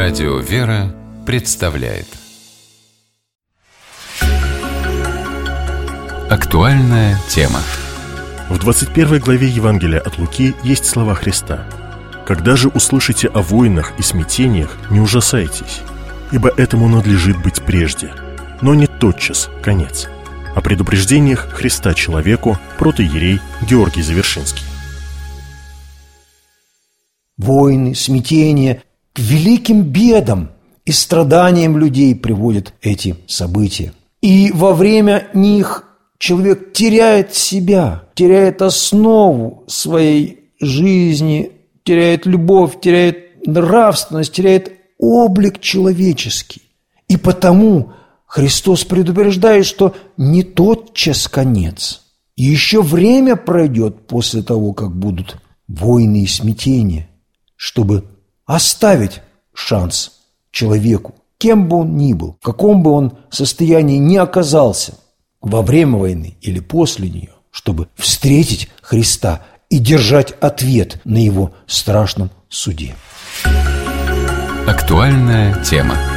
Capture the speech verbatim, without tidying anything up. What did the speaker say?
Радио «Вера» представляет актуальная тема. В двадцать первой главе Евангелия от Луки есть слова Христа: «Когда же услышите о войнах и смятениях, не ужасайтесь, ибо этому надлежит быть прежде, но не тотчас конец». О предупреждениях Христа человеку протоиерей Георгий Завершинский. Войны, смятения к великим бедам и страданиям людей приводят эти события. И во время них человек теряет себя, теряет основу своей жизни, теряет любовь, теряет нравственность, теряет облик человеческий. И потому Христос предупреждает, что не тотчас конец. И еще время пройдет после того, как будут войны и смятения, чтобы оставить шанс человеку, кем бы он ни был, в каком бы он состоянии ни оказался, во время войны или после нее, чтобы встретить Христа и держать ответ на Его страшном суде. Актуальная тема.